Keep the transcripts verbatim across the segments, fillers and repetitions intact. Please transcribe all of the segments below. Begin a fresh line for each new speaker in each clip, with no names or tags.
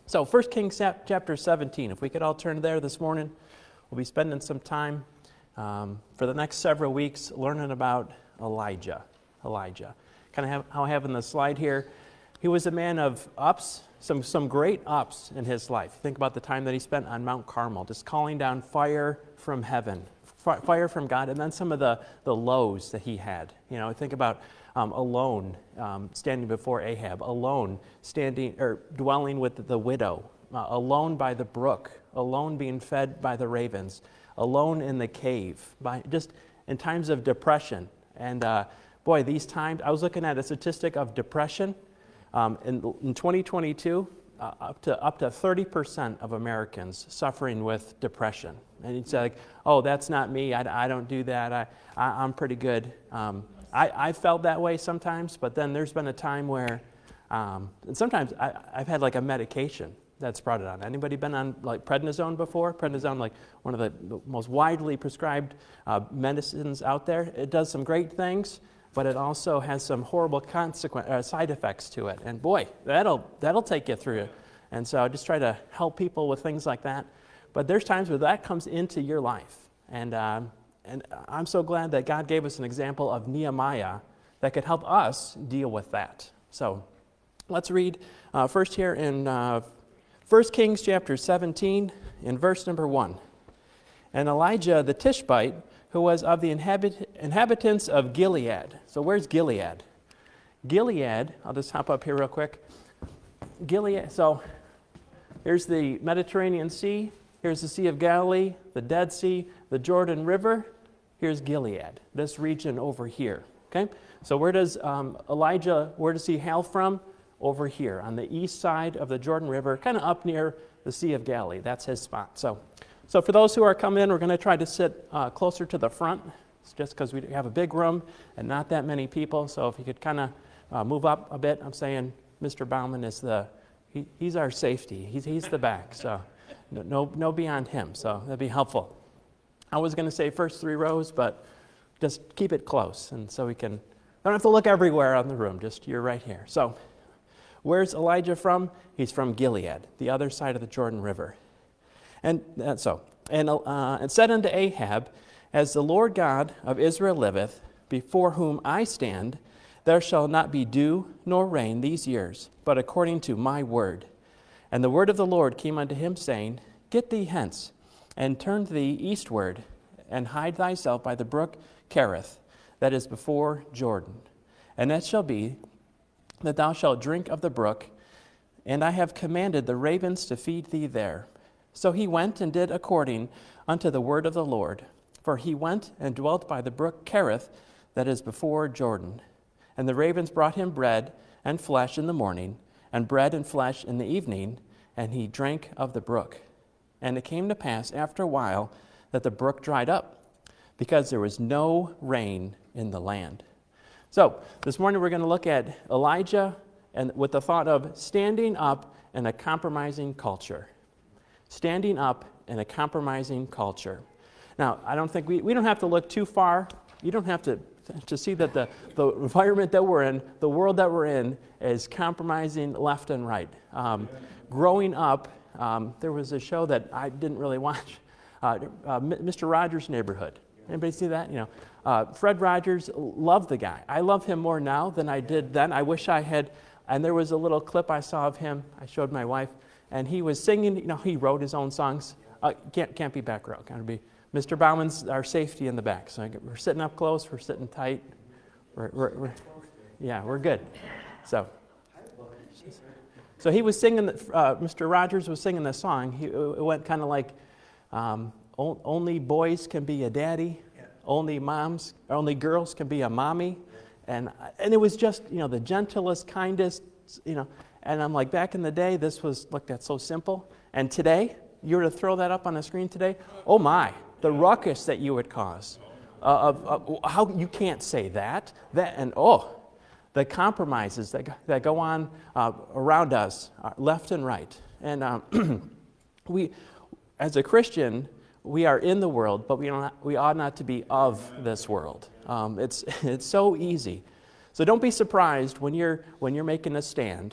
So First Kings chapter seventeen, if we could all turn there this morning, we'll be spending some time um, for the next several weeks learning about Elijah. Elijah. Kind of have, how I have in the slide here, he was a man of ups, some, some great ups in his life. Think about the time that he spent on Mount Carmel, just calling down fire from heaven, fire from God, and then some of the, the lows that he had. You know, think about um, alone, um, standing before Ahab, alone, standing or dwelling with the widow, uh, alone by the brook, alone being fed by the ravens, alone in the cave, by just in times of depression. And uh, boy, these times, I was looking at a statistic of depression. Um, in, in twenty twenty-two, uh, up to up to thirty percent of Americans suffering with depression. And you'd say, like, oh, that's not me. I, I don't do that. I, I, I'm pretty good. Um, I, I felt that way sometimes, but then there's been a time where, um, and sometimes I, I've had like a medication that's brought it on. Anybody been on like prednisone before? Prednisone, like one of the, the most widely prescribed uh, medicines out there. It does some great things, but it also has some horrible consequent uh, side effects to it. And boy, that'll that'll take you through it. And so I just try to help people with things like that. But there's times where that comes into your life. And um, and I'm so glad that God gave us an example of Nehemiah that could help us deal with that. So let's read uh, first here in uh, First Kings chapter seventeen, in verse number one. And Elijah the Tishbite, who was of the inhabit- inhabitants of Gilead. So where's Gilead? Gilead, I'll just hop up here real quick. Gilead, so here's the Mediterranean Sea, here's the Sea of Galilee, the Dead Sea, the Jordan River. Here's Gilead, this region over here. Okay, so where does um, Elijah, where does he hail from? Over here on the east side of the Jordan River, kind of up near the Sea of Galilee. That's his spot. So. So for those who are coming in, we're going to try to sit uh, closer to the front. It's just because we have a big room and not that many people. So if you could kind of uh, move up a bit, I'm saying Mister Bauman is the, he, he's our safety. He's, he's the back. So no, no, no beyond him. So that'd be helpful. I was going to say first three rows, but just keep it close. And so we can, don't have to look everywhere on the room. Just you're right here. So where's Elijah from? He's from Gilead, the other side of the Jordan River. And uh, so, and, uh, and said unto Ahab, as the Lord God of Israel liveth, before whom I stand, there shall not be dew nor rain these years, but according to my word. And the word of the Lord came unto him, saying, Get thee hence, and turn thee eastward, and hide thyself by the brook Cherith, that is before Jordan. And it shall be that thou shalt drink of the brook, and I have commanded the ravens to feed thee there. So he went and did according unto the word of the Lord. For he went and dwelt by the brook Cherith, that is before Jordan. And the ravens brought him bread and flesh in the morning, and bread and flesh in the evening, and he drank of the brook. And it came to pass after a while that the brook dried up, because there was no rain in the land. So this morning we're going to look at Elijah, and with the thought of standing up in a compromising culture. Standing up in a compromising culture. Now, I don't think we, we don't have to look too far. You don't have to, to see that the, the environment that we're in, the world that we're in, is compromising left and right. Um, growing up, um, there was a show that I didn't really watch, uh, uh, Mister Rogers' Neighborhood. Anybody see that? You know, uh, Fred Rogers, loved the guy. I love him more now than I did then. I wish I had, and there was a little clip I saw of him. I showed my wife. And he was singing, you know, he wrote his own songs. Uh, can't can't be back row. Got to be Mister Bauman's our safety in the back. So I get, we're sitting up close. We're sitting tight. We're, we're, we're yeah, we're good. So, so he was singing. Uh, Mister Rogers was singing the song. He, it went kind of like, um, only boys can be a daddy. Only moms, only girls can be a mommy. And and it was just, you know, the gentlest, kindest, you know. And I'm like, back in the day, this was looked at so simple. And today, you were to throw that up on the screen today, oh my, the ruckus that you would cause. Uh, of, of how you can't say that, that, and oh, the compromises that that go on uh, around us, uh, left and right. And um, we, as a Christian, we are in the world, but we don't. We ought not to be of this world. Um, it's it's so easy. So don't be surprised when you're when you're making a stand,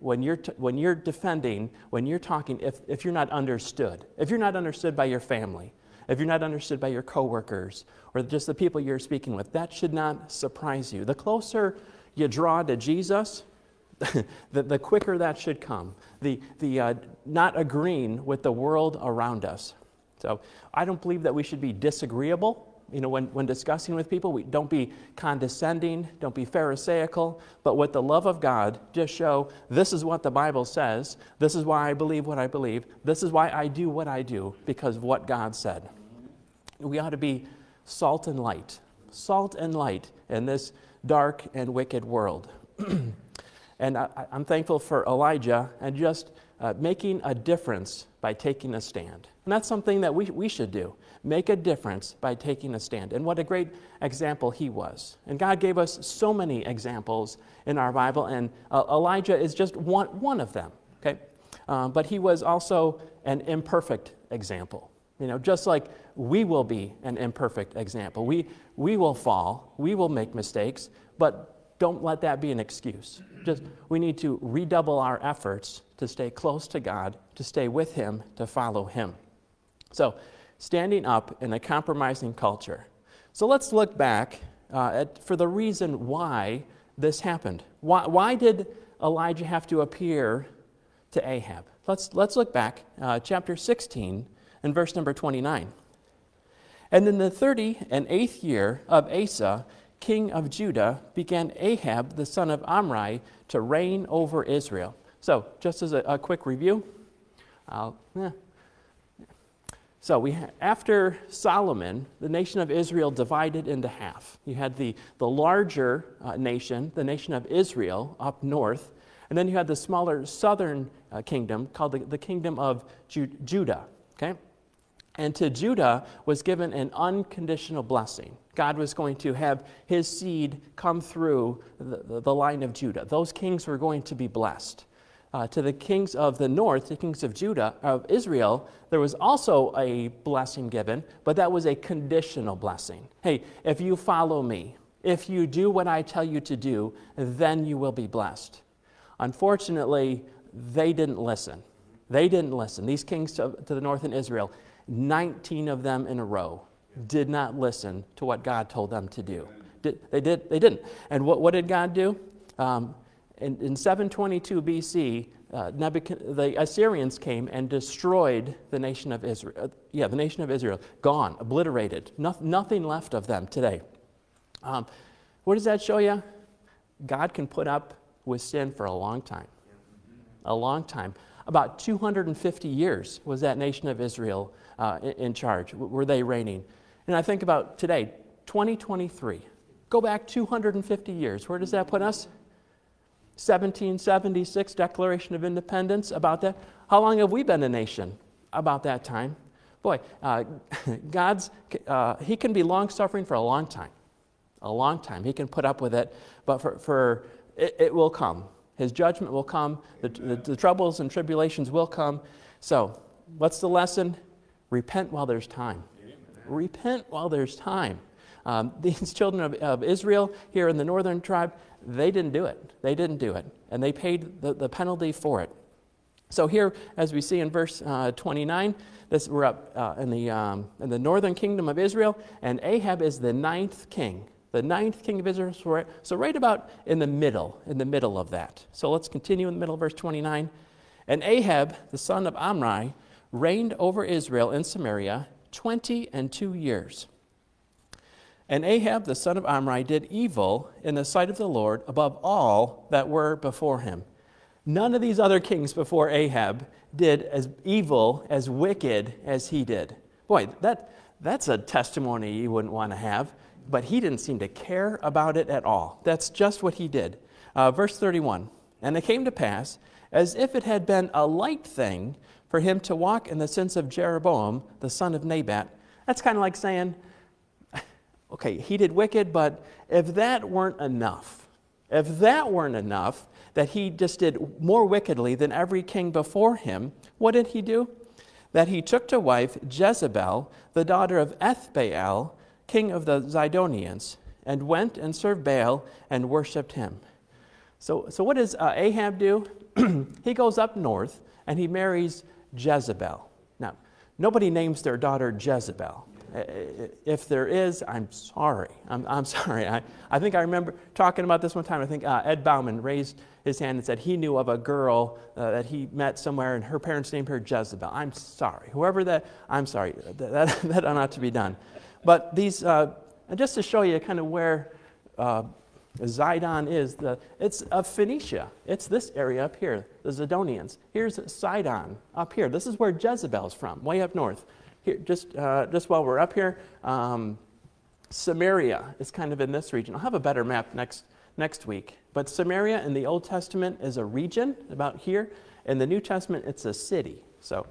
when you're, t- when you're defending, when you're talking, if, if you're not understood, if you're not understood by your family, if you're not understood by your coworkers, or just the people you're speaking with, that should not surprise you. The closer you draw to Jesus, the, the quicker that should come. The, the uh, not agreeing with the world around us. So I don't believe that we should be disagreeable. You know, when, when discussing with people, we don't be condescending, don't be pharisaical, but with the love of God, just show this is what the Bible says, this is why I believe what I believe, this is why I do what I do, because of what God said. We ought to be salt and light, salt and light in this dark and wicked world. And I, I'm thankful for Elijah and just uh, making a difference by taking a stand. And that's something that we, we should do. Make a difference by taking a stand. And what a great example he was. And God gave us so many examples in our Bible, and uh, Elijah is just one, one of them. Okay, um, but he was also an imperfect example. You know, just like we will be an imperfect example. We, we will fall, we will make mistakes, but don't let that be an excuse. Just we need to redouble our efforts to stay close to God, to stay with Him, to follow Him. So, standing up in a compromising culture. So let's look back uh, at, for the reason why this happened. Why, why did Elijah have to appear to Ahab? Let's, let's look back, uh, chapter sixteen and verse number twenty-nine. And in the thirty and eighth year of Asa, king of Judah, began Ahab, the son of Omri, to reign over Israel. So, just as a, a quick review, uh, eh. so we ha- after Solomon, the nation of Israel divided into half. You had the, the larger uh, nation, the nation of Israel, up north, and then you had the smaller southern uh, kingdom called the, the kingdom of Ju- Judah. Okay? And to Judah was given an unconditional blessing. God was going to have his seed come through the, the, the line of Judah. Those kings were going to be blessed. Uh, to the kings of the north, the kings of Judah, of Israel, there was also a blessing given, but that was a conditional blessing. Hey, if you follow me, if you do what I tell you to do, then you will be blessed. Unfortunately, they didn't listen. They didn't listen. These kings to, to the north in Israel, nineteen of them in a row, did not listen to what God told them to do. Did, they, did, they didn't. And what, what did God do? Um, in, in seven twenty-two B C, uh, Nebuchadnezzar, the Assyrians came and destroyed the nation of Israel. Uh, yeah, the nation of Israel. Gone, obliterated. No, nothing left of them today. Um, what does that show you? God can put up with sin for a long time. A long time. About two hundred fifty years was that nation of Israel uh, in, in charge. Were they reigning? And I think about today, twenty twenty-three. Go back two hundred fifty years. Where does that put us? seventeen seventy-six, Declaration of Independence. About that. How long have we been a nation? About that time. Boy, uh, God's, uh, he can be long-suffering for a long time. A long time. He can put up with it, but for, for it, it will come. His judgment will come. The, the, the troubles and tribulations will come. So, what's the lesson? Repent while there's time. Amen. Repent while there's time. Um, these children of, of Israel here in the northern tribe, they didn't do it. They didn't do it. And they paid the, the penalty for it. So here, as we see in verse uh, twenty-nine, this, we're up uh, in, the, um, in the northern kingdom of Israel, and Ahab is the ninth king. The ninth king of Israel, so right, so right about in the middle, in the middle of that. So let's continue in the middle of verse twenty-nine. And Ahab, the son of Omri, reigned over Israel in Samaria twenty and two years. And Ahab, the son of Omri, did evil in the sight of the Lord above all that were before him. None of these other kings before Ahab did as evil, as wicked as he did. Boy, that that's a testimony you wouldn't want to have. But he didn't seem to care about it at all. That's just what he did. Uh, verse thirty-one, and it came to pass, as if it had been a light thing for him to walk in the sins of Jeroboam, the son of Nebat. That's kind of like saying, okay, he did wicked, but if that weren't enough, if that weren't enough, that he just did more wickedly than every king before him, what did he do? That he took to wife Jezebel, the daughter of Ethbaal, king of the Zidonians, and went and served Baal and worshipped him. So, so what does uh, Ahab do? he goes up north and he marries Jezebel. Now, nobody names their daughter Jezebel. If there is, I'm sorry. I'm, I'm sorry. I, I think I remember talking about this one time. I think uh, Ed Bauman raised his hand and said he knew of a girl uh, that he met somewhere and her parents named her Jezebel. I'm sorry. Whoever that, I'm sorry. That, that, that ought not to be done. But these, uh, just to show you kind of where uh, Zidon is, the, it's of Phoenicia. It's this area up here, the Zidonians. Here's Sidon up here. This is where Jezebel's from, way up north. Here, just, uh, just while we're up here, um, Samaria is kind of in this region. I'll have a better map next, next week. But Samaria in the Old Testament is a region about here. In the New Testament, it's a city. So,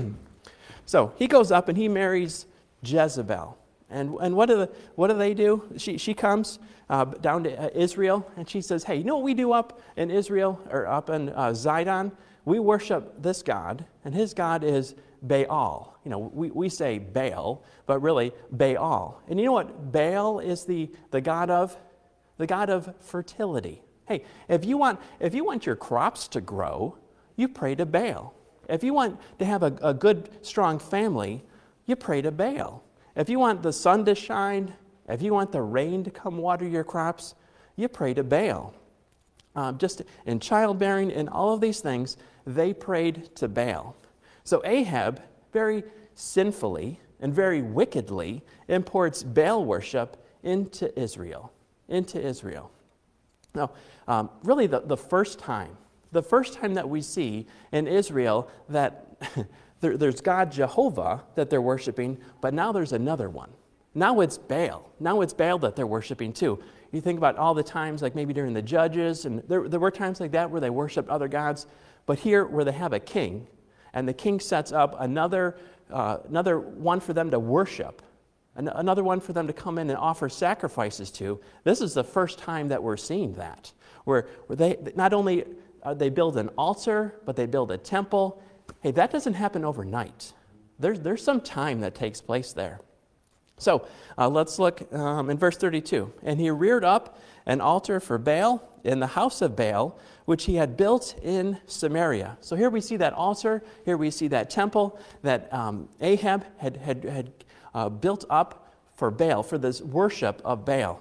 so he goes up and he marries Jezebel. And, and what, do the, what do they do? She, she comes uh, down to uh, Israel and she says, hey, you know what we do up in Israel or up in uh, Zidon? We worship this God, and his God is Baal. You know, we, we say Baal, but really Baal. And you know what Baal is the, the god of? The god of fertility. Hey, if you want if you want your crops to grow, you pray to Baal. If you want to have a, a good, strong family, you pray to Baal. If you want the sun to shine, if you want the rain to come water your crops, you pray to Baal. Um, just in childbearing and all of these things, they prayed to Baal. So Ahab, very sinfully and very wickedly, imports Baal worship into Israel, into Israel. Now, um, really the, the first time, the first time that we see in Israel that there, there's God Jehovah that they're worshiping, but now there's another one. Now it's Baal. Now it's Baal that they're worshiping too. You think about all the times, like maybe during the Judges, and there, there were times like that where they worshiped other gods, but here where they have a king, and the king sets up another, uh, another one for them to worship, an- another one for them to come in and offer sacrifices to. This is the first time that we're seeing that, where, where they not only uh, they build an altar, but they build a temple. Hey, that doesn't happen overnight. There's, there's some time that takes place there. So uh, let's look um, in verse thirty-two. And he reared up an altar for Baal in the house of Baal, which he had built in Samaria. So here we see that altar. Here we see that temple that um, Ahab had, had, had uh, built up for Baal, for this worship of Baal.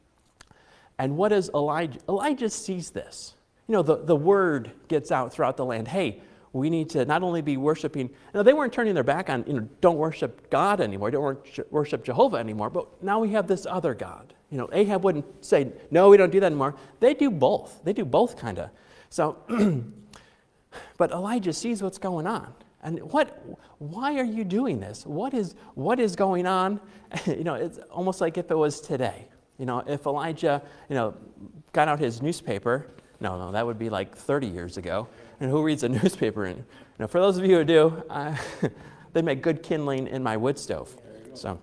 And what does Elijah? Elijah sees this. You know, the, the word gets out throughout the land. Hey, we need to not only be worshiping, you know, they weren't turning their back on, you know, don't worship God anymore, don't worship Jehovah anymore, but now we have this other God. You know, Ahab wouldn't say, no, we don't do that anymore. They do both. They do both kind of. So, but Elijah sees what's going on. And what, why are you doing this? What is, what is going on? You know, it's almost like if it was today. You know, if Elijah, you know, got out his newspaper, no, no, that would be like thirty years ago. And who reads a newspaper? And, you know, for those of you who do, uh, they make good kindling in my wood stove. So,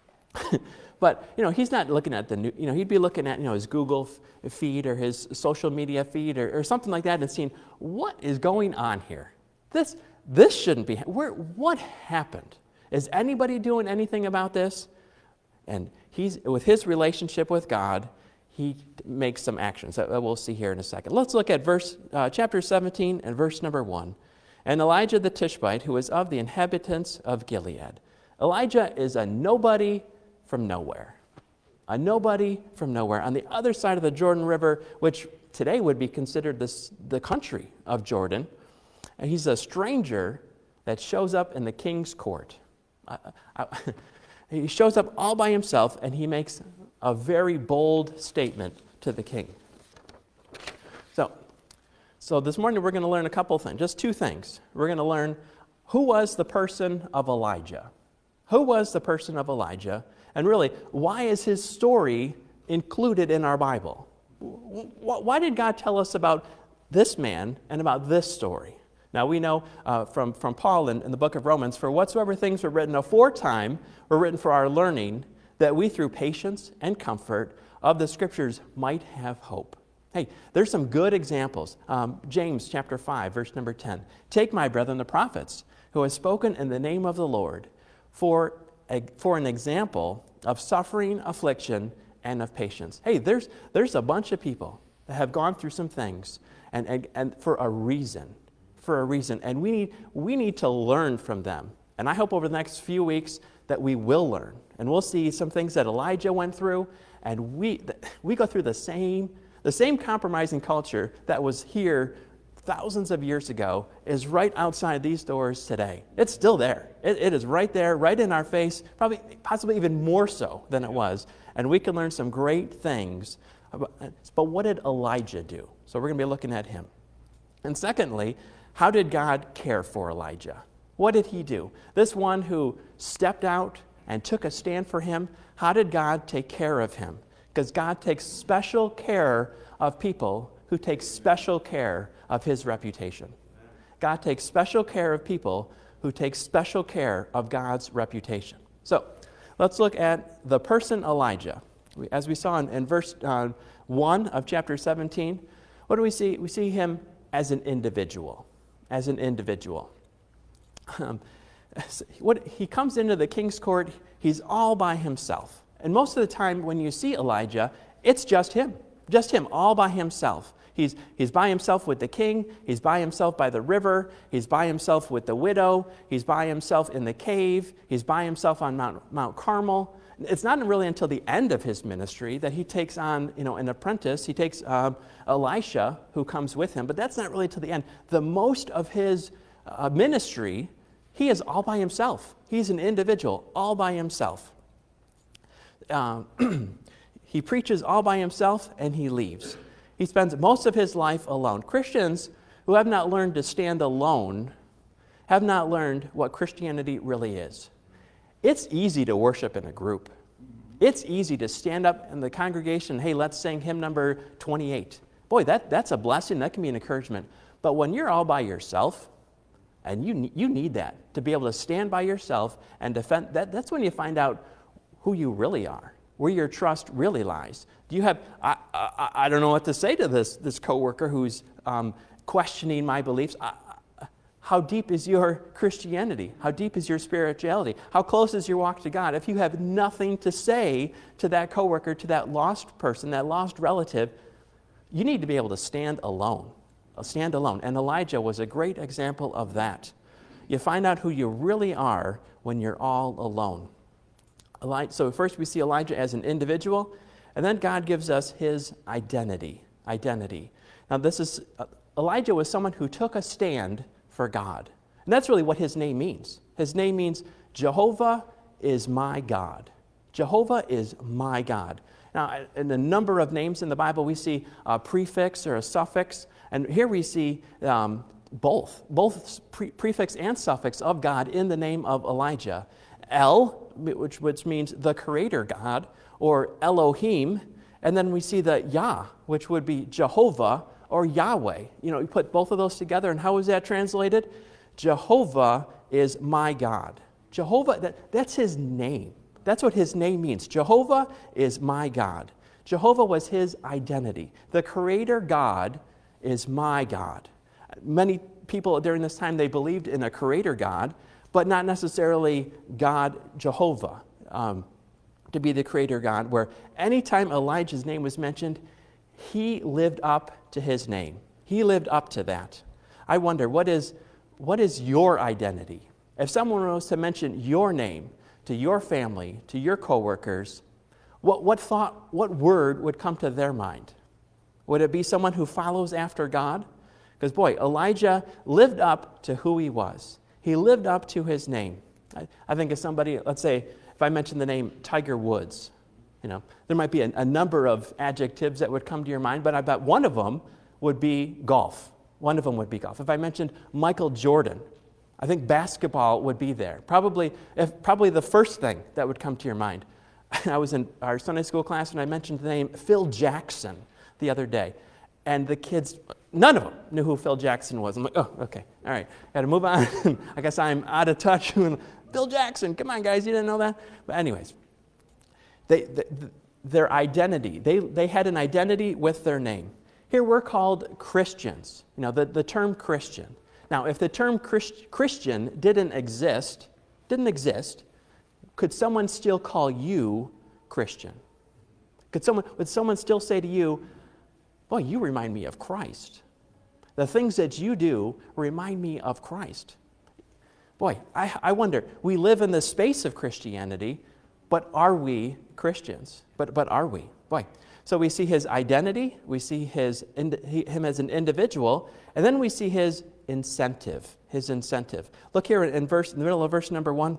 but you know, he's not looking at the new. You know, he'd be looking at you know his Google f- feed or his social media feed or, or something like that, and seeing what is going on here. This this shouldn't be. Where what happened? Is anybody doing anything about this? And he's with his relationship with God. He makes some actions that we'll see here in a second. Let's look at verse uh, chapter seventeen and verse number one. And Elijah the Tishbite, who was of the inhabitants of Gilead. Elijah is a nobody from nowhere. A nobody from nowhere on the other side of the Jordan River, which today would be considered this, the country of Jordan. And he's a stranger that shows up in the king's court. I, I, he shows up all by himself, and he makes a very bold statement to the king. So, so this morning we're going to learn a couple things, just two things. We're going to learn who was the person of Elijah. Who was the person of Elijah? And really, why is his story included in our Bible? Why did God tell us about this man and about this story? Now we know uh, from, from Paul in, in the book of Romans, for whatsoever things were written aforetime were written for our learning, that we through patience and comfort of the Scriptures might have hope. Hey, there's some good examples. Um, James chapter five, verse number ten. Take my brethren the prophets, who have spoken in the name of the Lord, for, a, for an example of suffering, affliction, and of patience. Hey, there's, there's a bunch of people that have gone through some things, and, and, and for a reason, for a reason. And we need, we need to learn from them. And I hope over the next few weeks that we will learn. And we'll see some things that Elijah went through, and we, we go through the same, the same compromising culture that was here thousands of years ago is right outside these doors today. It's still there. It, it is right there, right in our face, probably, possibly even more so than it was. And we can learn some great things. About, but what did Elijah do? So we're going to be looking at him. And secondly, how did God care for Elijah? What did he do? This one who stepped out and took a stand for him, how did God take care of him? Because God takes special care of people who take special care of his reputation. God takes special care of people who take special care of God's reputation. So let's look at the person Elijah. As we saw in, in verse uh, one of chapter seventeen, what do we see? We see him as an individual, as an individual. Um, what, he comes into the king's court, he's all by himself. And most of the time when you see Elijah, it's just him, just him, all by himself. He's, he's by himself with the king, he's by himself by the river, he's by himself with the widow, he's by himself in the cave, he's by himself on Mount, Mount Carmel. It's not really until the end of his ministry that he takes on, you know, an apprentice. He takes uh, Elisha, who comes with him, but that's not really till the end. The most of his uh, ministry, he is all by himself. He's an individual, all by himself. Uh, he preaches all by himself, and he leaves. He spends most of his life alone. Christians who have not learned to stand alone have not learned what Christianity really is. It's easy to worship in a group. It's easy to stand up in the congregation, hey, let's sing hymn number twenty-eight. Boy, that, that's a blessing. That can be an encouragement. But when you're all by yourself, and you, you need that, to be able to stand by yourself and defend, that, that's when you find out who you really are, where your trust really lies. Do you have, I, I, I don't know what to say to this, this coworker who's um, questioning my beliefs. I, I, how deep is your Christianity? How deep is your spirituality? How close is your walk to God? If you have nothing to say to that coworker, to that lost person, that lost relative, you need to be able to stand alone. Stand alone. And Elijah was a great example of that. You find out who you really are when you're all alone. So first we see Elijah as an individual, and then God gives us his identity. Identity. Now this is, uh, Elijah was someone who took a stand for God. And that's really what his name means. His name means Jehovah is my God. Jehovah is my God. Now, in a number of names in the Bible, we see a prefix or a suffix, and here we see um, both, both pre- prefix and suffix of God in the name of Elijah. El, which, which means the creator God, or Elohim, and then we see the Yah, which would be Jehovah or Yahweh. You know, you put both of those together, and how is that translated? Jehovah is my God. Jehovah, that, that's his name. That's what his name means. Jehovah is my God. Jehovah was his identity. The creator God is my God. Many people during this time, they believed in a creator God, but not necessarily God, Jehovah, um, to be the creator God, where anytime Elijah's name was mentioned, he lived up to his name. He lived up to that. I wonder, what is, what is your identity? If someone was to mention your name to your family, to your coworkers, what, what thought, what word would come to their mind? Would it be someone who follows after God? Because boy, Elijah lived up to who he was. He lived up to his name. I, I think of somebody, let's say, if I mention the name Tiger Woods, you know, there might be a, a number of adjectives that would come to your mind, but I bet one of them would be golf. One of them would be golf. If I mentioned Michael Jordan, I think basketball would be there. Probably, if, probably the first thing that would come to your mind. I was in our Sunday school class and I mentioned the name Phil Jackson the other day. And the kids, none of them knew who Phil Jackson was. I'm like, oh, okay, all right, got to move on. I guess I'm out of touch. Phil Jackson, come on, guys, you didn't know that? But anyways, they, they, their identity, they, they had an identity with their name. Here we're called Christians, you know, the, the term Christian. Now, if the term Christ, Christian didn't exist, didn't exist, could someone still call you Christian? Could someone, would someone still say to you, boy, you remind me of Christ? The things that you do remind me of Christ. Boy, I, I wonder, we live in the space of Christianity, but are we Christians? But, but are we? Boy. So we see his identity, we see his, him as an individual, and then we see his incentive, his incentive. Look here in, verse, in the middle of verse number one.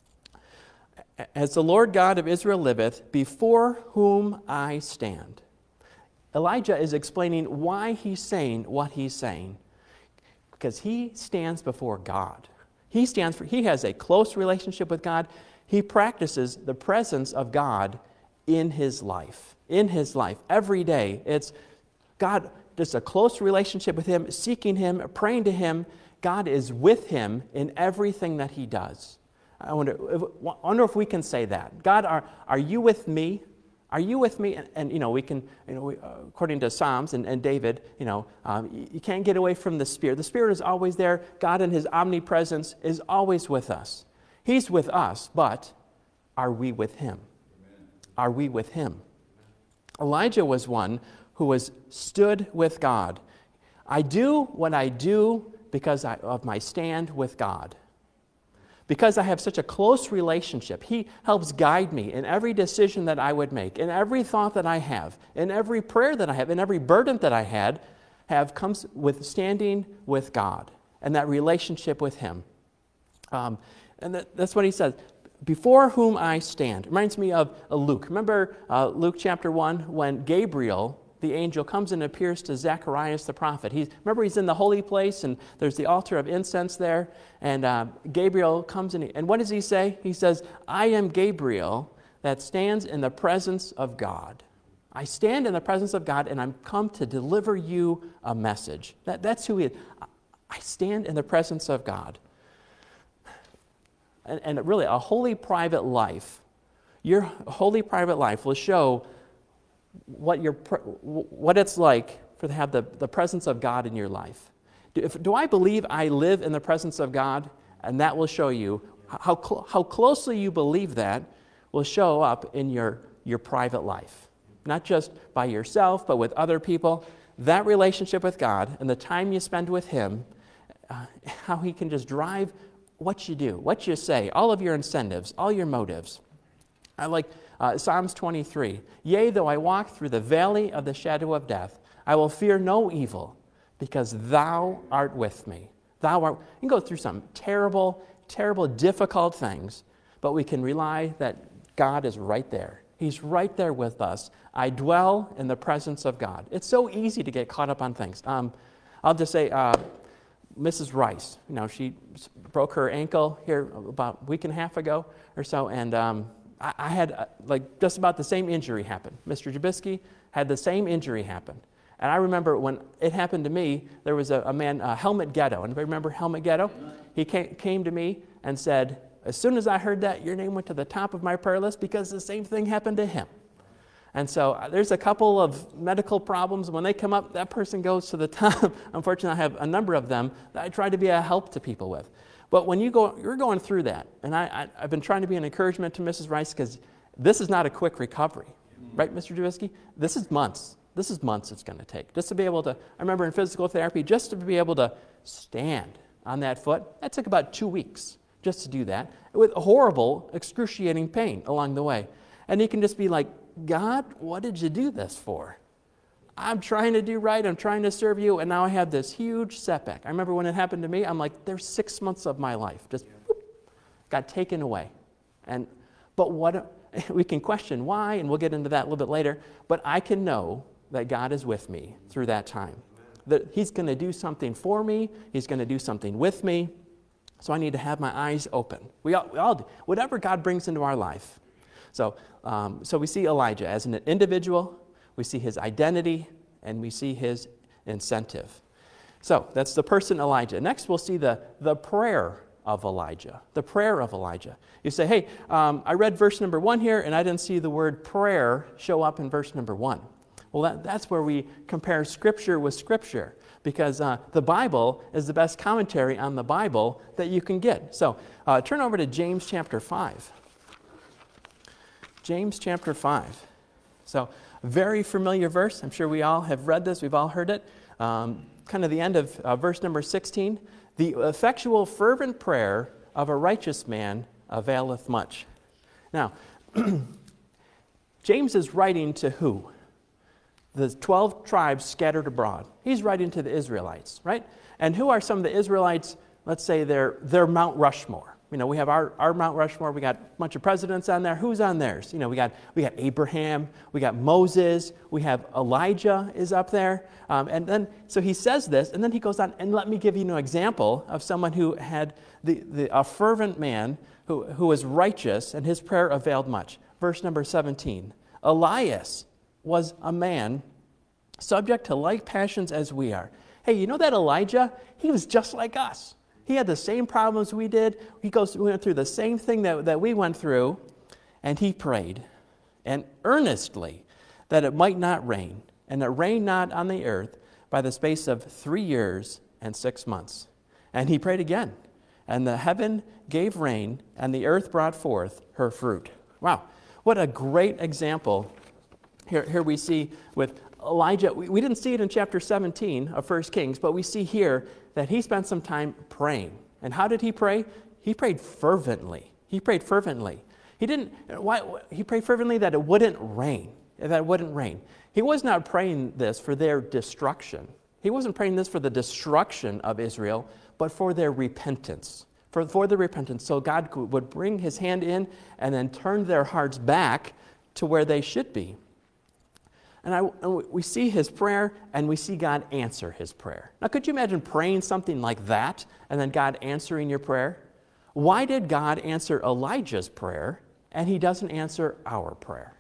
As the Lord God of Israel liveth, before whom I stand. Elijah is explaining why he's saying what he's saying. Because he stands before God. He stands for, he has a close relationship with God. He practices the presence of God in his life. In his life. Every day. It's God, just a close relationship with him, seeking him, praying to him. God is with him in everything that he does. I wonder, I wonder if we can say that. God, are, are you with me? Are you with me? And, and you know, we can, you know, we, uh, according to Psalms and, and David, you know, um, you, you can't get away from the Spirit. The Spirit is always there. God in his omnipresence is always with us. He's with us, but are we with him? Amen. Are we with him? Elijah was one who was stood with God. I do what I do because I, of my stand with God. Because I have such a close relationship, he helps guide me in every decision that I would make, in every thought that I have, in every prayer that I have, in every burden that I had, have comes with standing with God and that relationship with him. Um, and that, that's what he says. Before whom I stand. Reminds me of uh, Luke. Remember uh, Luke chapter one when Gabriel, the angel, comes and appears to Zacharias the prophet. He's, remember, he's in the holy place, and there's the altar of incense there. And uh, Gabriel comes in, and what does he say? He says, I am Gabriel that stands in the presence of God. I stand in the presence of God, and I'm come to deliver you a message. That, that's who he is. I stand in the presence of God. And, and really, a holy private life, your holy private life will show what your what it's like for to have the, the presence of God in your life. Do, if, do I believe I live in the presence of God? And that will show you how, cl- how closely you believe that will show up in your, your private life. Not just by yourself, but with other people. That relationship with God and the time you spend with him, uh, how he can just drive what you do, what you say, all of your incentives, all your motives. I like uh, Psalms twenty-three. Yea, though I walk through the valley of the shadow of death, I will fear no evil, because thou art with me. Thou art. You can go through some terrible, terrible, difficult things, but we can rely that God is right there. He's right there with us. I dwell in the presence of God. It's so easy to get caught up on things. Um, I'll just say, uh, Missus Rice, you know, she broke her ankle here about a week and a half ago or so, and um, I, I had uh, like just about the same injury happen. Mister Jabisky had the same injury happen. And I remember when it happened to me, there was a, a man, uh, Helmut Ghetto. Anybody remember Helmut Ghetto? He came, came to me and said, as soon as I heard that, your name went to the top of my prayer list because the same thing happened to him. And so uh, there's a couple of medical problems. When they come up, that person goes to the top. Unfortunately, I have a number of them that I try to be a help to people with. But when you go, you're going through that, and I, I, I've been trying to be an encouragement to Missus Rice because this is not a quick recovery. Right, Mister Jawisky? This is months. This is months it's going to take. Just to be able to, I remember in physical therapy, just to be able to stand on that foot, that took about two weeks just to do that, with horrible, excruciating pain along the way. And you can just be like, God, what did you do this for? I'm trying to do right, I'm trying to serve you, and now I have this huge setback. I remember when it happened to me, I'm like, there's six months of my life just whoop, got taken away. And but what we can question why, and we'll get into that a little bit later, but I can know that God is with me through that time. That he's going to do something for me, he's going to do something with me, so I need to have my eyes open. We all, we all do. Whatever God brings into our life. So, um, so we see Elijah as an individual, we see his identity, and we see his incentive. So that's the person Elijah. Next we'll see the, the prayer of Elijah. The prayer of Elijah. You say, hey, um, I read verse number one here, and I didn't see the word prayer show up in verse number one. Well, that, that's where we compare Scripture with Scripture, because uh, the Bible is the best commentary on the Bible that you can get. So uh, turn over to James chapter five. James chapter five. So very familiar verse. I'm sure we all have read this. We've all heard it. um, kind of the end of uh, verse number sixteen. The effectual fervent prayer of a righteous man availeth much. Now, James is writing to who? The twelve tribes scattered abroad. He's writing to the Israelites, right? And who are some of the Israelites? Let's say they're, they're Mount Rushmore. You know, we have our, our Mount Rushmore. We got a bunch of presidents on there. Who's on theirs? You know, we got we got Abraham. We got Moses. We have Elijah is up there. Um, and then, so he says this, and then he goes on, and let me give you an example of someone who had the, the a fervent man who, who was righteous, and his prayer availed much. Verse number seventeen. Elias was a man subject to like passions as we are. Hey, you know that Elijah? He was just like us. He had the same problems we did. He goes we went through the same thing that, that we went through, and he prayed, and earnestly, that it might not rain, and it rained not on the earth by the space of three years and six months. And he prayed again, and the heaven gave rain, and the earth brought forth her fruit. Wow, what a great example. Here, here we see with Elijah, we, we didn't see it in chapter seventeen of First Kings, but we see here that he spent some time praying. And how did he pray? He prayed fervently. He prayed fervently. He didn't, why, he prayed fervently that it wouldn't rain, that it wouldn't rain. He was not praying this for their destruction. He wasn't praying this for the destruction of Israel, but for their repentance, for, for the repentance. So God would bring his hand in and then turn their hearts back to where they should be. And, I, and we see his prayer, and we see God answer his prayer. Now, could you imagine praying something like that, and then God answering your prayer? Why did God answer Elijah's prayer, and he doesn't answer our prayer?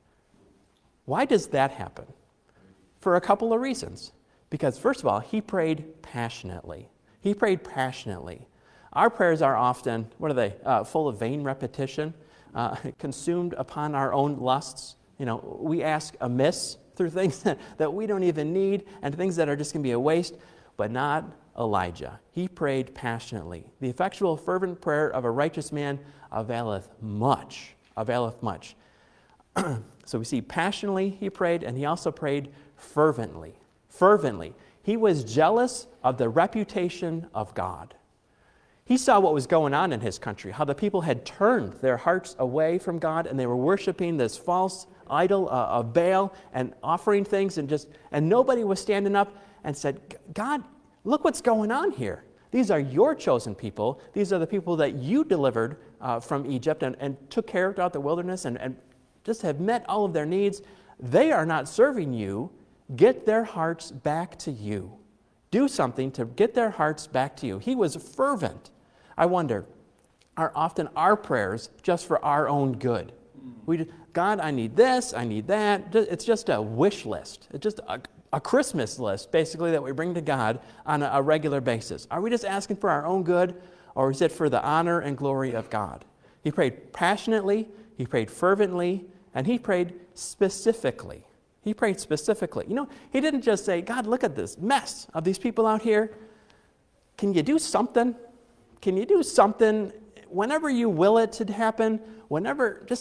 Why does that happen? For a couple of reasons. Because, first of all, he prayed passionately. He prayed passionately. Our prayers are often, what are they, uh, full of vain repetition, uh, consumed upon our own lusts. You know, we ask amiss through things that, that we don't even need and things that are just going to be a waste, but not Elijah. He prayed passionately. The effectual, fervent prayer of a righteous man availeth much, availeth much. So we see passionately he prayed, and he also prayed fervently. Fervently. He was jealous of the reputation of God. He saw what was going on in his country, how the people had turned their hearts away from God, and they were worshiping this false idol uh, of Baal and offering things, and just and nobody was standing up and said, God, look what's going on here. These are your chosen people. These are the people that you delivered uh, from Egypt and, and took care of throughout the wilderness and, and just have met all of their needs. They are not serving you. Get their hearts back to you. Do something to get their hearts back to you. He was fervent. I wonder, are often our prayers just for our own good? We, God, I need this, I need that. It's just a wish list. It's just a, a Christmas list, basically, that we bring to God on a, a regular basis. Are we just asking for our own good, or is it for the honor and glory of God? He prayed passionately, he prayed fervently, and he prayed specifically. He prayed specifically. You know, he didn't just say, God, look at this mess of these people out here. Can you do something? Can you do something whenever you will it to happen? Whenever, just,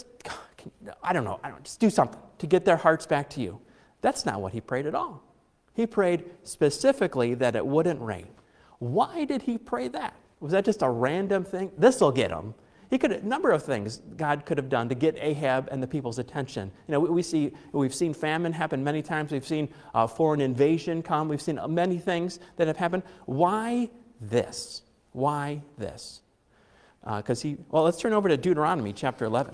I don't know, I don't just do something to get their hearts back to you. That's not what he prayed at all. He prayed specifically that it wouldn't rain. Why did he pray that? Was that just a random thing? This will get him. He could, a number of things God could have done to get Ahab and the people's attention. You know, we, we see, we've seen famine happen many times. We've seen uh, foreign invasion come. We've seen many things that have happened. Why this? Why this? Because uh, he, well, let's turn over to Deuteronomy chapter eleven.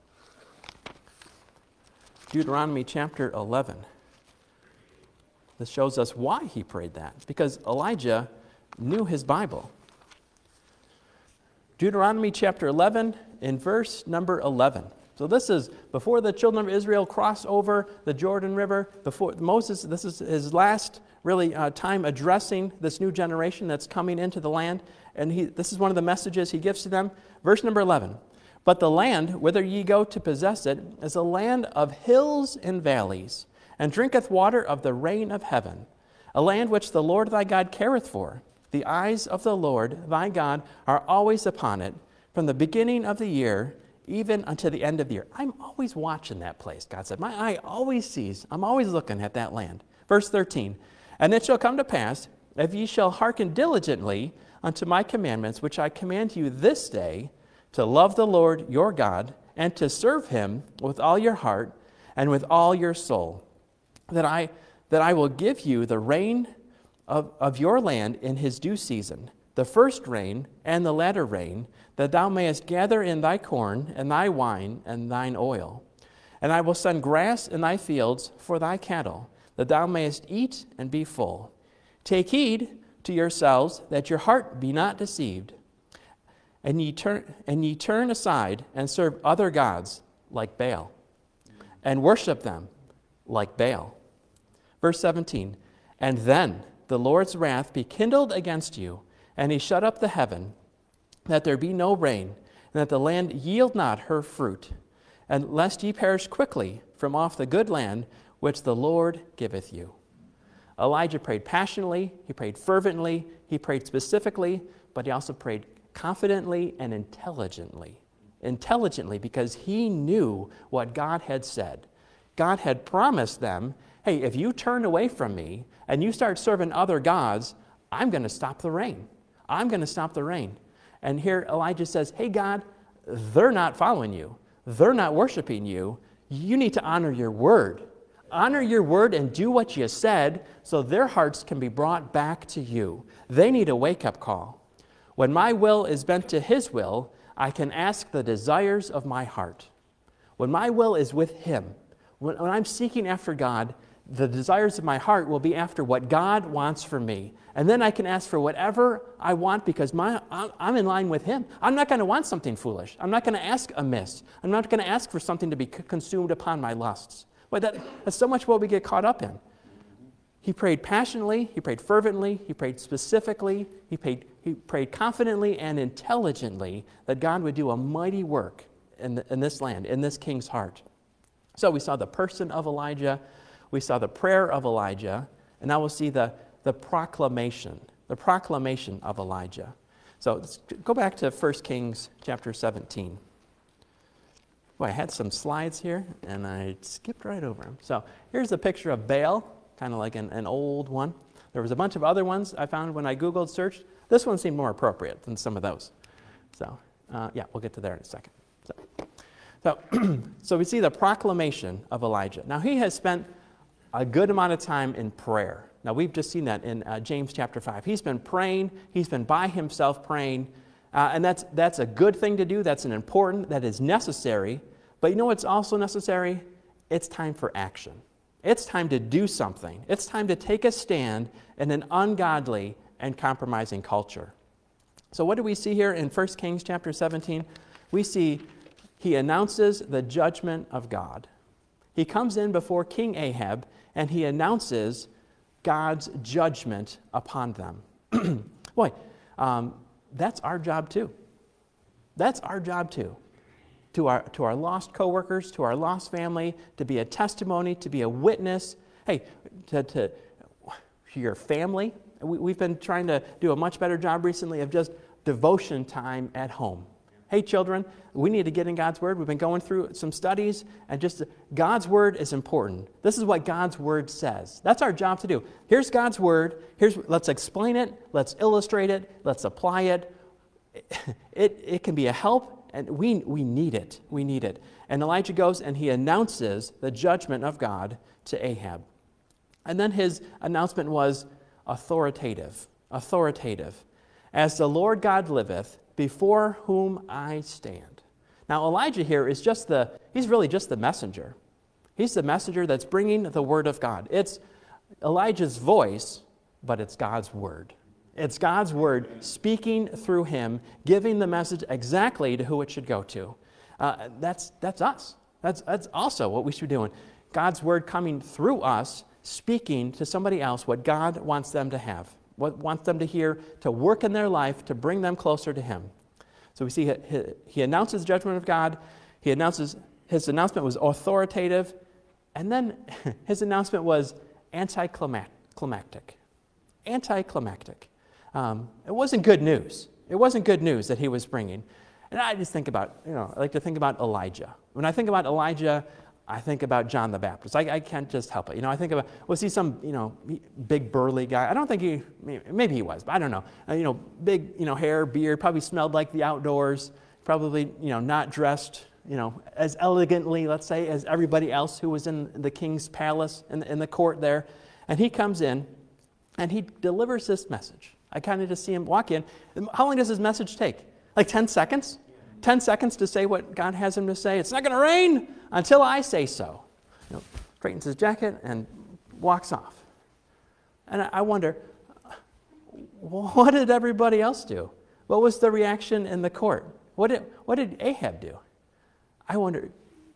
Deuteronomy chapter eleven. This shows us why he prayed that. It's because Elijah knew his Bible. Deuteronomy chapter eleven, in verse number eleven. So this is before the children of Israel cross over the Jordan River. Before Moses, this is his last really uh, time addressing this new generation that's coming into the land. And he, this is one of the messages he gives to them. Verse number eleven. But the land, whither ye go to possess it, is a land of hills and valleys, and drinketh water of the rain of heaven, a land which the Lord thy God careth for. The eyes of the Lord thy God are always upon it, from the beginning of the year even unto the end of the year. I'm always watching that place, God said. My eye always sees. I'm always looking at that land. Verse thirteen. And it shall come to pass, if ye shall hearken diligently unto my commandments, which I command you this day, to love the Lord your God, and to serve him with all your heart and with all your soul, that I that I will give you the rain of, of your land in his due season, the first rain and the latter rain, that thou mayest gather in thy corn and thy wine and thine oil. And I will send grass in thy fields for thy cattle, that thou mayest eat and be full. Take heed to yourselves that your heart be not deceived, and ye turn and ye turn aside and serve other gods like Baal, and worship them like Baal. Verse seventeen, and then the Lord's wrath be kindled against you, and he shut up the heaven, that there be no rain, and that the land yield not her fruit, and lest ye perish quickly from off the good land which the Lord giveth you. Elijah prayed passionately, he prayed fervently, he prayed specifically, but he also prayed confidently and intelligently. Intelligently, because he knew what God had said. God had promised them, hey, if you turn away from me and you start serving other gods, I'm going to stop the rain. I'm going to stop the rain. And here Elijah says, hey, God, they're not following you. They're not worshiping you. You need to honor your word. Honor your word and do what you said so their hearts can be brought back to you. They need a wake-up call. When my will is bent to his will, I can ask the desires of my heart. When my will is with him, when, when I'm seeking after God, the desires of my heart will be after what God wants for me. And then I can ask for whatever I want because my, I'm in line with him. I'm not going to want something foolish. I'm not going to ask amiss. I'm not going to ask for something to be consumed upon my lusts. But that, that's so much what we get caught up in. He prayed passionately, he prayed fervently, he prayed specifically, he prayed, he prayed confidently and intelligently that God would do a mighty work in, the, in this land, in this king's heart. So we saw the person of Elijah, we saw the prayer of Elijah, and now we'll see the, the proclamation, the proclamation of Elijah. So let's go back to First Kings chapter seventeen. Boy, I had some slides here, and I skipped right over them. So here's a picture of Baal, kind of like an, an old one. There was a bunch of other ones I found when I Googled searched. This one seemed more appropriate than some of those. So, uh, yeah, we'll get to there in a second. So, so, so we see the proclamation of Elijah. Now, he has spent a good amount of time in prayer. Now, we've just seen that in uh, James chapter five. He's been praying. He's been by himself praying. Uh, and that's that's a good thing to do. That's an important, that is necessary. But you know what's also necessary? It's time for action. It's time to do something. It's time to take a stand in an ungodly and compromising culture. So what do we see here in First Kings chapter seventeen? We see he announces the judgment of God. He comes in before King Ahab and he announces God's judgment upon them. Boy, um, that's our job too. That's our job too. To our, to our lost coworkers, to our lost family, to be a testimony, to be a witness. Hey, to, to your family. We, we've been trying to do a much better job recently of just devotion time at home. Hey, children, we need to get in God's Word. We've been going through some studies, and just God's Word is important. This is what God's Word says. That's our job to do. Here's God's Word. Here's, let's explain it. Let's illustrate it. Let's apply it. It, it can be a help, and we, we need it. We need it. And Elijah goes and he announces the judgment of God to Ahab. And then his announcement was authoritative. Authoritative. As the Lord God liveth, before whom I stand. Now Elijah here is just the, he's really just the messenger. He's the messenger that's bringing the word of God. It's Elijah's voice, but it's God's word. It's God's word speaking through him, giving the message exactly to who it should go to. Uh, that's, that's us. That's, that's also what we should be doing. God's word coming through us, speaking to somebody else what God wants them to have. What wants them to hear, to work in their life, to bring them closer to him. So we see he, he announces the judgment of God. He announces, his announcement was authoritative. And then his announcement was anticlimactic. Anticlimactic. Um, it wasn't good news. It wasn't good news that he was bringing. And I just think about, you know, I like to think about Elijah. When I think about Elijah, I think about John the Baptist. I, I can't just help it. You know, I think about, was he some, you know, big burly guy? I don't think he, maybe he was, but I don't know. Uh, you know, big, you know, hair, beard, probably smelled like the outdoors, probably, you know, not dressed, you know, as elegantly, let's say, as everybody else who was in the king's palace, in, in the court there. And he comes in, and he delivers this message. I kind of just see him walk in. How long does his message take? Like ten seconds? ten seconds to say what God has him to say. It's not going to rain until I say so. You know, straightens his jacket and walks off. And I wonder, what did everybody else do? What was the reaction in the court? What did, what did Ahab do? I wonder.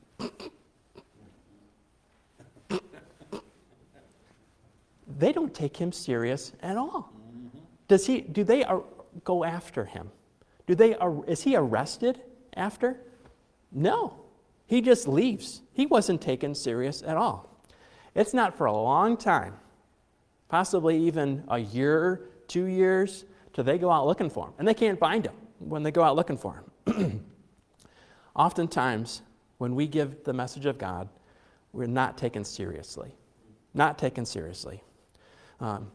They don't take him serious at all. Does he? Do they uh, go after him? Do they? Uh, is he arrested after? No. He just leaves. He wasn't taken serious at all. It's not for a long time, possibly even a year, two years, till they go out looking for him. And they can't find him when they go out looking for him. Oftentimes, when we give the message of God, we're not taken seriously. Not taken seriously. Um,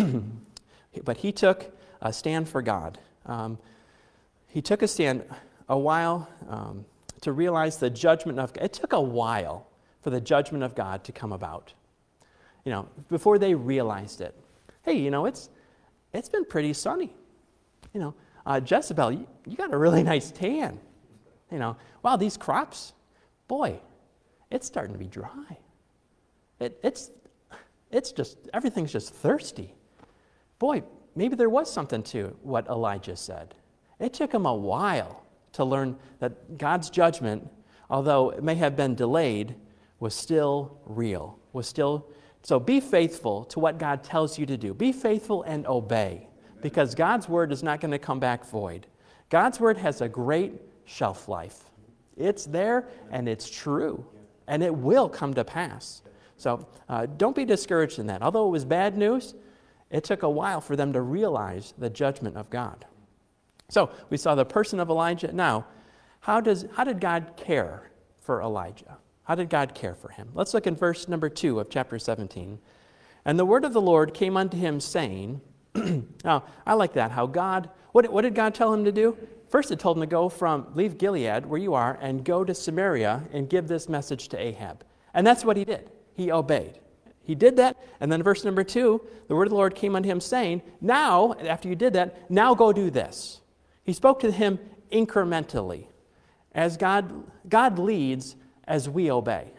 but he took a stand for God. Um, he took a stand a while um, to realize the judgment of God. It took a while for the judgment of God to come about. You know, before they realized it. Hey, you know, it's it's been pretty sunny. You know, uh, Jezebel, you, you got a really nice tan. You know, wow, these crops, boy, it's starting to be dry. It, it's it's just, everything's just thirsty. Boy, maybe there was something to what Elijah said. It took him a while to learn that God's judgment, although it may have been delayed, was still real, was still. So be faithful to what God tells you to do. Be faithful and obey, because God's word is not going to come back void. God's word has a great shelf life. It's there and it's true, and it will come to pass. So uh, don't be discouraged in that. Although it was bad news, it took a while for them to realize the judgment of God. So we saw the person of Elijah. Now, how does how did God care for Elijah? How did God care for him? Let's look in verse number two of chapter seventeen. And the word of the Lord came unto him, saying, now, I like that, how God, what, what did God tell him to do? First it told him to go from, leave Gilead, where you are, and go to Samaria and give this message to Ahab. And that's what he did. He obeyed. He did that, and then verse number two, the word of the Lord came unto him, saying, now, after you did that, now go do this. He spoke to him incrementally. As God, God leads as we obey.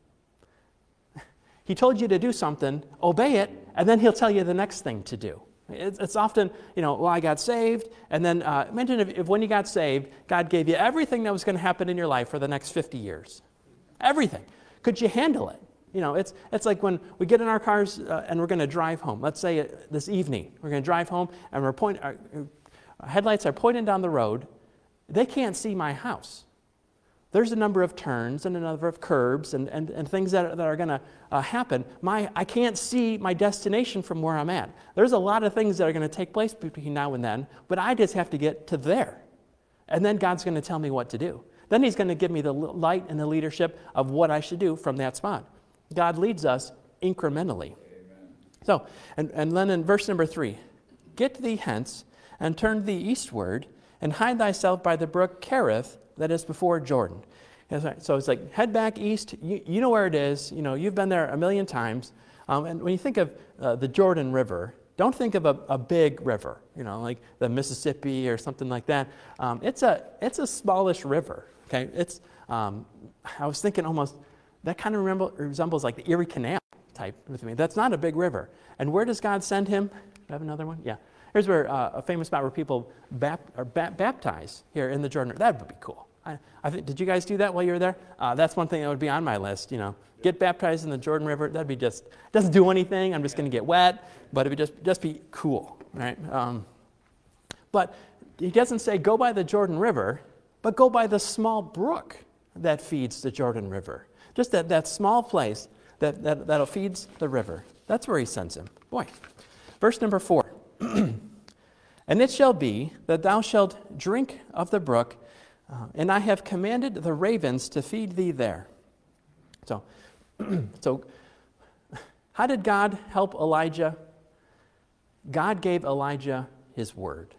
He told you to do something, obey it, and then he'll tell you the next thing to do. It's, it's often, you know, well, I got saved, and then uh, imagine if, if when you got saved, God gave you everything that was going to happen in your life for the next fifty years. Everything. Could you handle it? You know, it's it's like when we get in our cars uh, and we're going to drive home. Let's say uh, this evening, we're going to drive home, and we're point, our, our headlights are pointing down the road. They can't see my house. There's a number of turns and a number of curbs and, and, and things that, that are going to uh, happen. My I can't see my destination from where I'm at. There's a lot of things that are going to take place between now and then, but I just have to get to there. And then God's going to tell me what to do. Then he's going to give me the light and the leadership of what I should do from that spot. God leads us incrementally. Amen. So, and, and then in verse number three, get thee hence and turn thee eastward and hide thyself by the brook Kerith that is before Jordan. So it's like, head back east. You, you know where it is. You know, you've been there a million times. Um, and when you think of uh, the Jordan River, don't think of a, a big river, you know, like the Mississippi or something like that. Um, it's a it's a smallish river, okay? It's, um, I was thinking almost, that kind of remember, resembles like the Erie Canal type with me. That's not a big river. And where does God send him? Do I have another one? Yeah. Here's where uh, a famous spot where people bap- are ba- baptize here in the Jordan River. That would be cool. I, I think, did you guys do that while you were there? Uh, that's one thing that would be on my list, you know. Get baptized in the Jordan River. That'd be just, doesn't do anything. I'm just going to get wet, but it would just, just be cool, right? Um, but he doesn't say go by the Jordan River, but go by the small brook that feeds the Jordan River. Just that, that small place that, that, that feeds the river. That's where he sends him. Boy. Verse number four. And it shall be that thou shalt drink of the brook, uh, and I have commanded the ravens to feed thee there. So, so how did God help Elijah? God gave Elijah his word.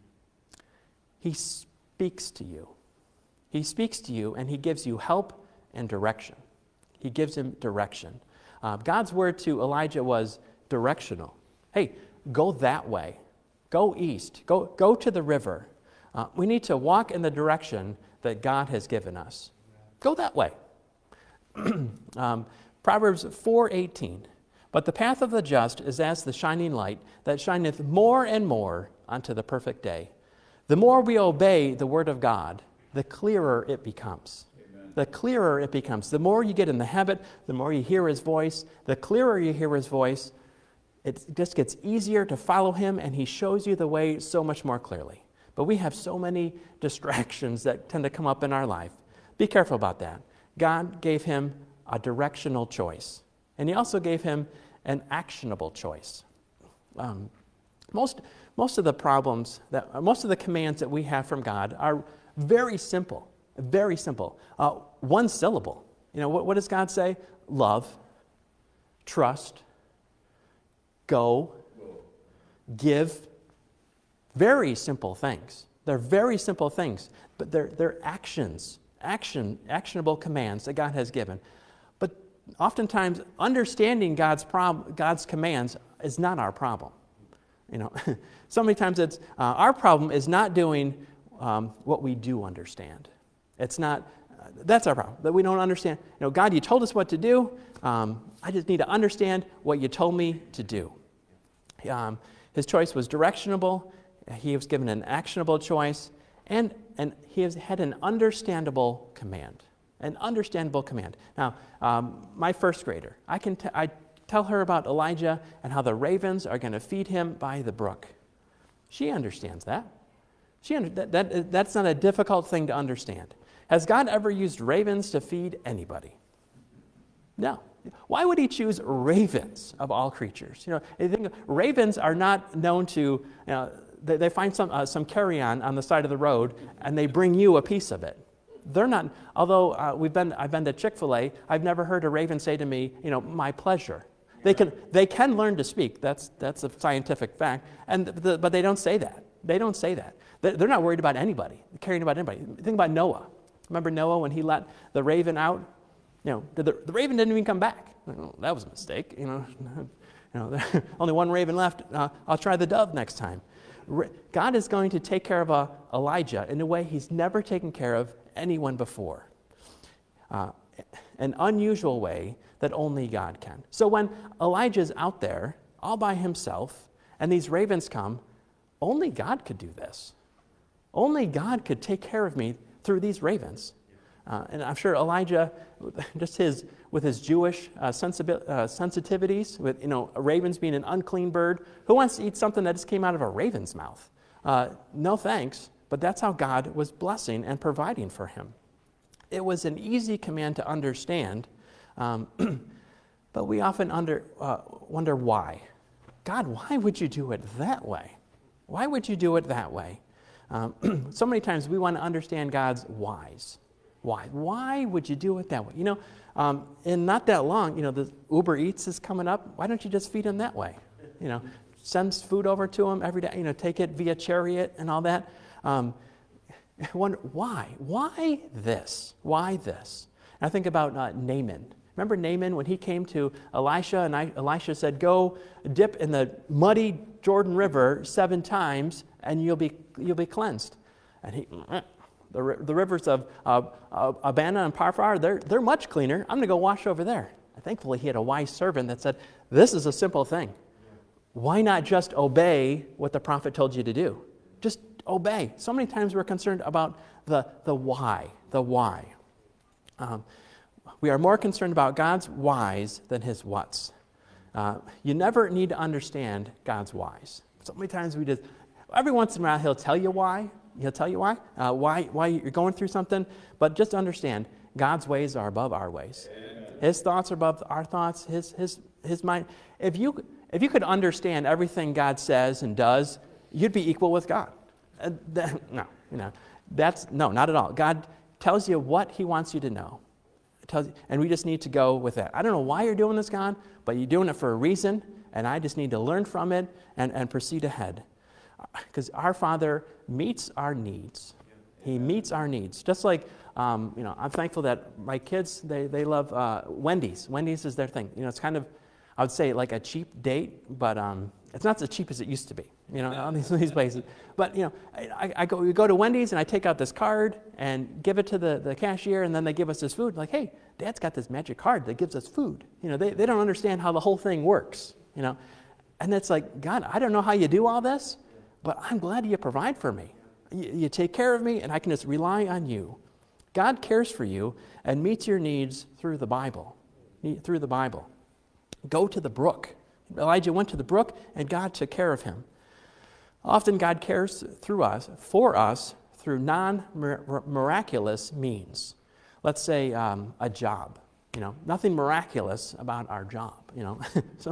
He speaks to you. He speaks to you, and he gives you help and direction. He gives him direction. Uh, God's word to Elijah was directional. Hey, go that way. Go east. Go, go to the river. Uh, we need to walk in the direction that God has given us. Go that way. um, Proverbs four eighteen. But the path of the just is as the shining light that shineth more and more unto the perfect day. The more we obey the word of God, the clearer it becomes. Amen. The clearer it becomes. The more you get in the habit, the more you hear his voice, the clearer you hear his voice, it just gets easier to follow him, and he shows you the way so much more clearly. But we have so many distractions that tend to come up in our life. Be careful about that. God gave him a directional choice, and he also gave him an actionable choice. Um, most, most of the problems, that most of the commands that we have from God are very simple, very simple. Uh, one syllable. You know, what, what does God say? Love, trust, go, give. Very simple things. They're very simple things, but they're, they're actions, action, actionable commands that God has given. But oftentimes, understanding God's prob- God's commands is not our problem. You know, so many times it's uh, our problem is not doing um, what we do understand. It's not. Uh, that's our problem. That we don't understand. You know, God, you told us what to do. Um, I just need to understand what you told me to do. Um, his choice was directionable. He was given an actionable choice, and, and he has had an understandable command. An understandable command. Now, um, my first grader, I can t- I tell her about Elijah and how the ravens are going to feed him by the brook. She understands that. She under- that, that. That's not a difficult thing to understand. Has God ever used ravens to feed anybody? No. Why would he choose ravens of all creatures? You know, I think ravens are not known to, you know, they, they find some uh, some carrion on the side of the road and they bring you a piece of it. They're not. Although uh, we've been, I've been to Chick-fil-A, I've never heard a raven say to me, you know, my pleasure. They can they can learn to speak. That's that's a scientific fact. And the, but they don't say that. They don't say that. They're not worried about anybody, caring about anybody. Think about Noah. Remember Noah when he let the raven out? You know, the, the raven didn't even come back. Well, that was a mistake. You know, you know, only one raven left. Uh, I'll try the dove next time. God is going to take care of uh, Elijah in a way he's never taken care of anyone before. Uh, an unusual way that only God can. So when Elijah's out there all by himself and these ravens come, only God could do this. Only God could take care of me through these ravens. Uh, and I'm sure Elijah, just his with his Jewish uh, sensibi- uh, sensitivities, with you know ravens being an unclean bird, who wants to eat something that just came out of a raven's mouth? Uh, no thanks. But that's how God was blessing and providing for him. It was an easy command to understand, um, but we often under, uh, wonder why. God, why would you do it that way? Why would you do it that way? Um, so many times we want to understand God's whys. Why? Why would you do it that way? You know, um, in not that long, you know, the Uber Eats is coming up. Why don't you just feed them that way? You know, sends food over to them every day. You know, take it via Chariot and all that. Um, I wonder why? Why this? Why this? And I think about uh, Naaman. Remember Naaman when he came to Elisha and I, Elisha said, "Go dip in the muddy Jordan River seven times, and you'll be you'll be cleansed." And he, the the rivers of uh, uh, Abana and Pharpar, they're they're much cleaner. I'm going to go wash over there. And thankfully, he had a wise servant that said, "This is a simple thing. Why not just obey what the prophet told you to do? Just obey." So many times we're concerned about the, the why, the why. Um, we are more concerned about God's whys than his whats. Uh, you never need to understand God's whys. So many times we just, every once in a while he'll tell you why. He'll tell you why, uh, why, why you're going through something. But just understand, God's ways are above our ways. Amen. His thoughts are above our thoughts. His, his, his mind. If you, if you could understand everything God says and does, you'd be equal with God. Uh, that, no, you know, that's, no, not at all. God tells you what he wants you to know. tells you, and we just need to go with that. I don't know why you're doing this, God, but you're doing it for a reason, and I just need to learn from it and, and proceed ahead. Because our Father meets our needs. He meets our needs. Just like, um, you know, I'm thankful that my kids, they, they love uh, Wendy's. Wendy's is their thing. You know, it's kind of, I would say, like a cheap date, but um, it's not as cheap as it used to be, you know, all these, these places. But, you know, I, I go, we go to Wendy's, and I take out this card and give it to the, the cashier, and then they give us this food. Like, hey, Dad's got this magic card that gives us food. You know, they, they don't understand how the whole thing works, you know. And it's like, God, I don't know how you do all this, but I'm glad you provide for me. You, you take care of me, and I can just rely on you. God cares for you and meets your needs through the Bible, through the Bible. Go to the brook. Elijah went to the brook, and God took care of him. Often God cares through us, for us, through non-miraculous means. Let's say um, a job. You know, nothing miraculous about our job. You know, so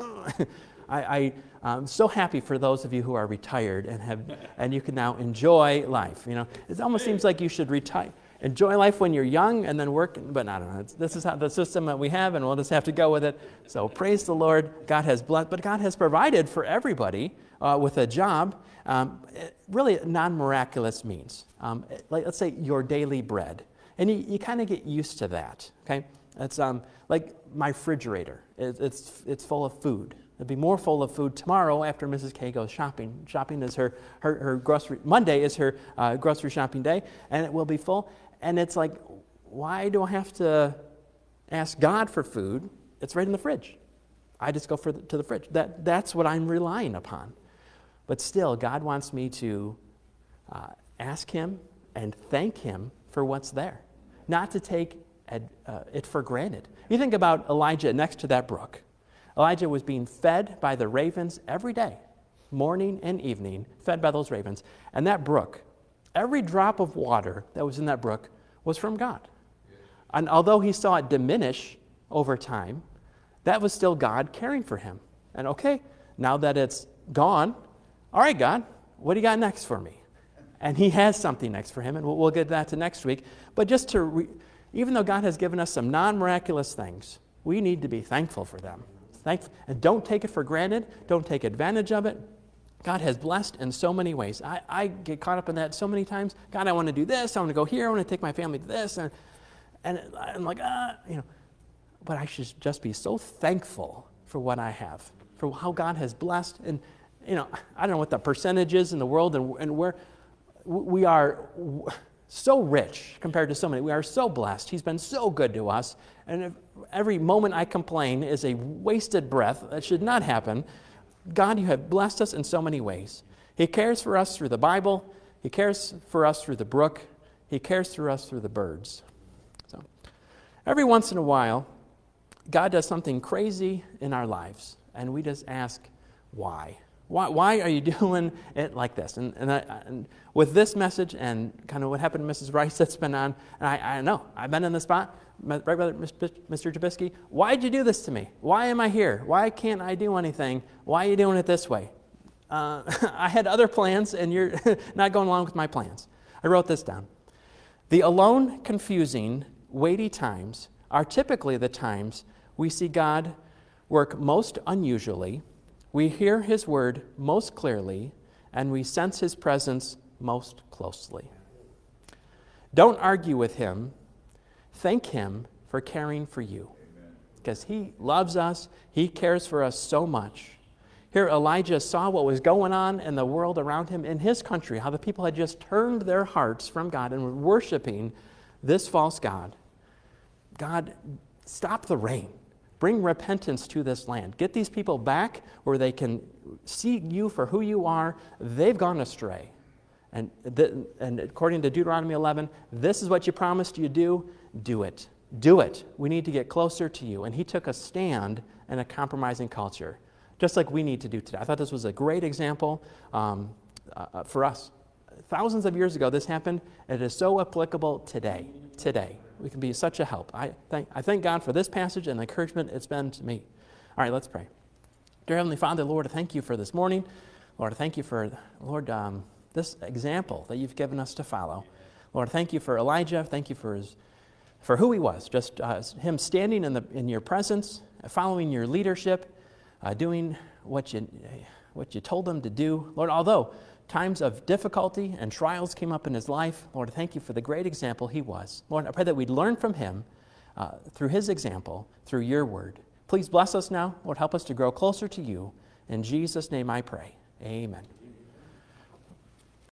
I, I, I'm so happy for those of you who are retired and have, and you can now enjoy life. You know, it almost seems like you should retire. Enjoy life when you're young and then work, but I don't know. It's, this is how the system that we have, and we'll just have to go with it. So praise the Lord. God has blessed, but God has provided for everybody uh, with a job. Um, really non-miraculous means. Um, like, let's say your daily bread. And you, you kind of get used to that, okay? It's um, like my refrigerator. It, it's, it's full of food. It'll be more full of food tomorrow after Missus K goes shopping. Shopping is her, her, her grocery, Monday is her uh, grocery shopping day, and it will be full. And it's like, why do I have to ask God for food? It's right in the fridge. I just go for the, to the fridge. That, that's what I'm relying upon. But still, God wants me to uh, ask Him and thank Him for what's there, not to take ad, uh, it for granted. You think about Elijah next to that brook. Elijah was being fed by the ravens every day, morning and evening, fed by those ravens. And that brook, every drop of water that was in that brook was from God. And although he saw it diminish over time, that was still God caring for him. And okay, now that it's gone, all right, God, what do you got next for me? And he has something next for him, and we'll, we'll get that to next week. But just to, re, even though God has given us some non-miraculous things, we need to be thankful for them. Thankful, and don't take it for granted. Don't take advantage of it. God has blessed in so many ways. I, I get caught up in that so many times. God, I want to do this. I want to go here. I want to take my family to this. And, and I'm like, ah, you know. But I should just be so thankful for what I have, for how God has blessed. And, you know, I don't know what the percentage is in the world and, and where we are so rich compared to so many. We are so blessed. He's been so good to us. And if every moment I complain is a wasted breath. That should not happen. God, you have blessed us in so many ways. He cares for us through the Bible. He cares for us through the brook. He cares for us through the birds. So, every once in a while, God does something crazy in our lives, and we just ask, why? Why, why are you doing it like this? And, and, I, and with this message and kind of what happened to Missus Rice that's been on, and I, I know, I've been in the spot, right, brother, Mister Trubisky, why'd you do this to me? Why am I here? Why can't I do anything? Why are you doing it this way? Uh, I had other plans, and you're not going along with my plans. I wrote this down. The alone, confusing, weighty times are typically the times we see God work most unusually, we hear His word most clearly, and we sense His presence most closely. Don't argue with Him. Thank Him for caring for you, because He loves us. He cares for us so much. Here Elijah saw what was going on in the world around him in his country, how the people had just turned their hearts from God and were worshiping this false god. God, stop the rain. Bring repentance to this land. Get these people back where they can see you for who you are. They've gone astray. And, th- and according to Deuteronomy eleven, this is what you promised you do. Do it. Do it. We need to get closer to you. And he took a stand in a compromising culture, just like we need to do today. I thought this was a great example um, uh, for us. Thousands of years ago, this happened. And it is so applicable today. Today. We can be such a help. I thank, I thank God for this passage and the encouragement it's been to me. All right, let's pray. Dear Heavenly Father, Lord, I thank you for this morning. Lord, I thank you for, Lord, um, this example that you've given us to follow. Lord, thank you for Elijah. Thank you for his for who he was, just uh, him standing in, the, in your presence, following your leadership, uh, doing what you, what you told him to do. Lord, although times of difficulty and trials came up in his life, Lord, I thank you for the great example he was. Lord, I pray that we'd learn from him uh, through his example, through your word. Please bless us now. Lord, help us to grow closer to you. In Jesus' name I pray. Amen.